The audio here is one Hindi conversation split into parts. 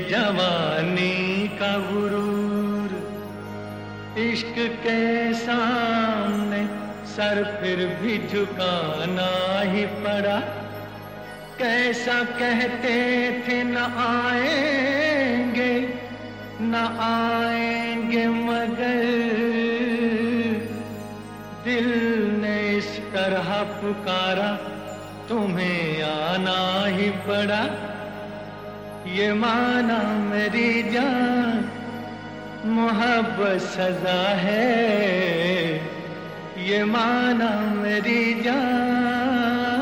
जवानी का गुरूर, इश्क के सामने सर फिर भी झुकाना ही पड़ा। कैसा कहते थे न आएंगे न आएंगे, मगर दिल ने इस तरह पुकारा, तुम्हें आना ही पड़ा। ये माना मेरी जान मोहब्बत सजा है, ये माना मेरी जान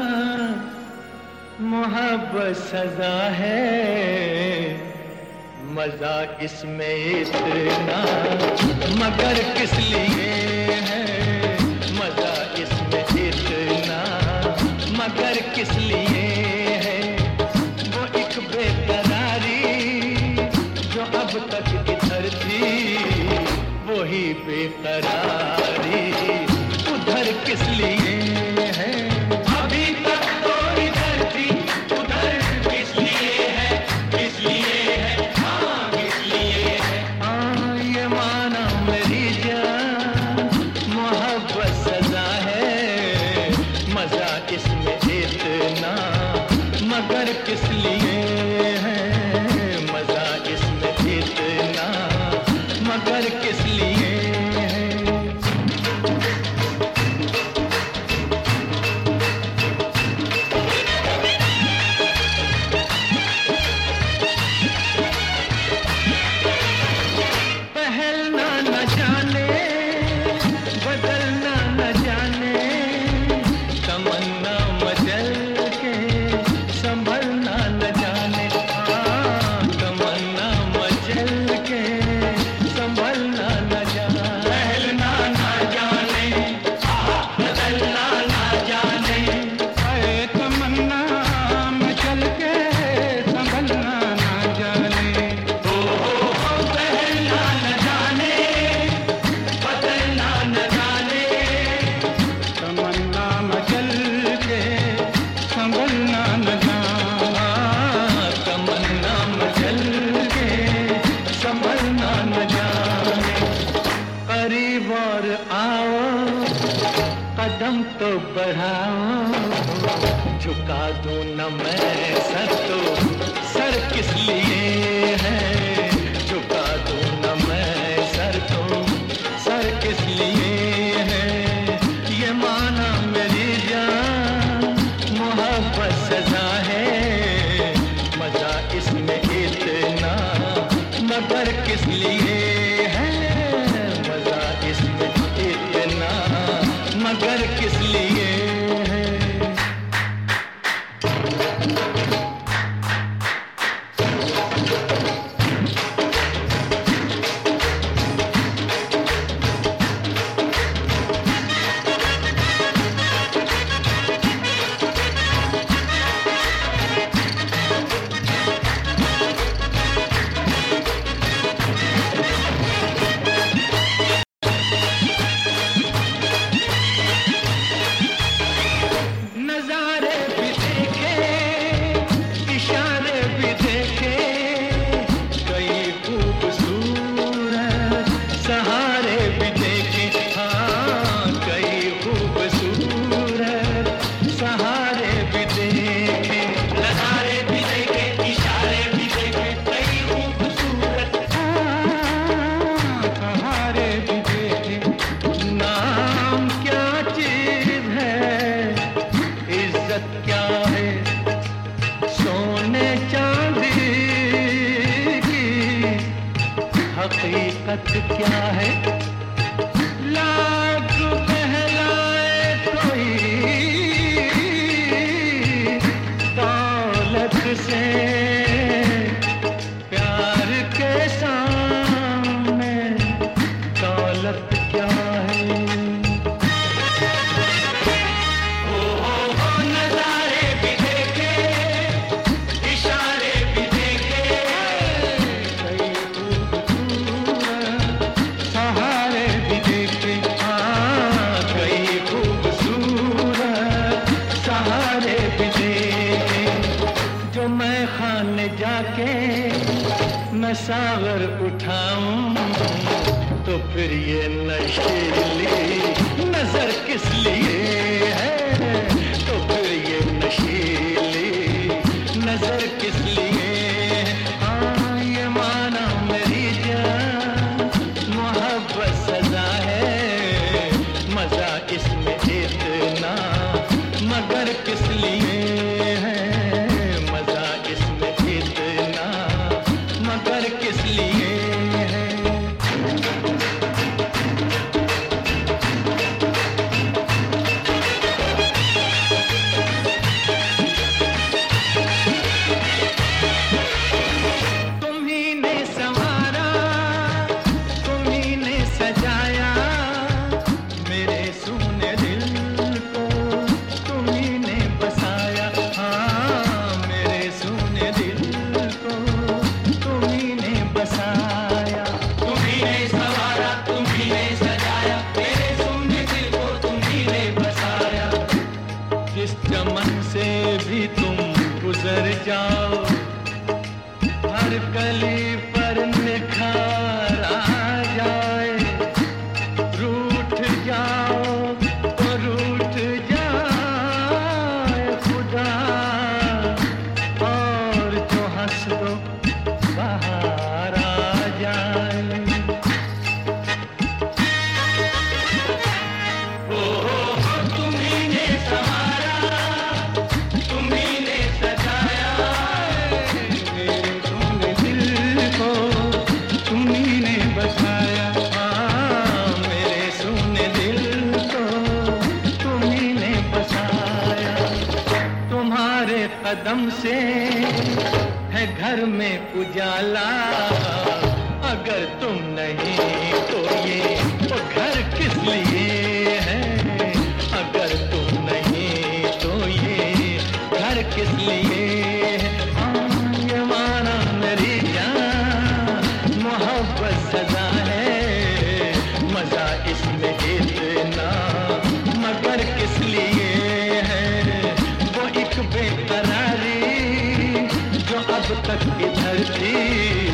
मोहब्बत सजा है। मजा इसमें इतना मगर किस लिए है, मजा इसमें इतना मगर किस लिए है। वो एक बेकरारी जो अब तक इधर थी, वही बेकरारी उधर किस लिए है। अभी तक तो इधर थी, उधर किस लिए है, किस लिए है, हाँ किस लिए है। हाँ ये माना मेरी जान मोहब्बत सजा है, मजा इसमें इतना मगर किस लिए है, मजा इसमें इतना मगर किस लिए है। पहलना न जाने बदलना न जाने, तमन्ना मचल के संभलना न जाने। हाँ तमन्ना मचल के संभलना न जाने। पहलना न जाने बदलना न जाने, अरे तमन्ना मचल के संभलना न जाने। पहलना न जाने बदलना न जाने, तमन्ना मचल के संभलना न जाने। तमन्ना मचल के संभलना न जाने। करीब और आओ कदम तो बढ़ाओ, झुका दूं न मैं सर तो सर किस लिए है, झुका दूं न मैं सर तो सर किस लिए है। ये माना मेरी जान मोहब्बत सजा है, मजा इसमें इतना मगर किस लिए है, मजा इसमें इतना मगर किस लिए है। नजारे भी देखे इशारे भी देखे, कई खूबसूरत सहारे भी देखे। हाँ कई खूबसूरत सहारे भी देखे, नजारे भी देखे इशारे भी देखे, कई खूबसूरत सहारे भी देखे। नाम क्या चीज है, इज्जत क्या है, सोने चांदी की हकीकत क्या है। लाख बहलाए कोई दौलत से, प्यार के सामने दौलत क्या है। नजारे भी देखे इशारे भी देखे, कई खूबसूरत सहारे भी देखे। हाँ सावर उठाऊं तो फिर ये नशीली नजर किस लिए है, तो फिर ये नशीली नजर किस लिए। हाँ ये माना मेरी जान मोहब्बत सजा है, मजा इसमें इतना मगर किस लिए है, मजा इसमें इतना मगर किस लिए है। तुम्ही ने संवारा, तुम्ही ने सजाया मेरे सूने दिल को, तुम्ही ने बसाया। हाँ मेरे सूने दिल को तुम्ही ने बसाया। तुम्ही ने संवारा, तुम्ही ने सजाया मेरे सूने दिल को तुम्ही ने बसाया। जिस चमन से भी तुम गुजर जाओ, हर कली पर निखार आ जाए। रूठ जाओ तो रूठ जाए खुदा, और जो हंस दो बाहर आ जाए। तुम्ही ने संवारा, तुम्ही ने सजाया मेरे सोने दिल को, तुम्ही ने बसाया। हाँ मेरे सोने दिल को तुम्ही ने बसाया। तुम्हारे कदम से है घर में उजाला, अगर तुम नहीं तो ये तो घर किस लिए है, अगर तुम नहीं तो ये घर किस लिए है। हाँ ये माना मेरी जान मोहब्बत सजा है, मजा इसमें इतना मगर किस लिए है। वो एक बेकरारी जो अब तक इधर थी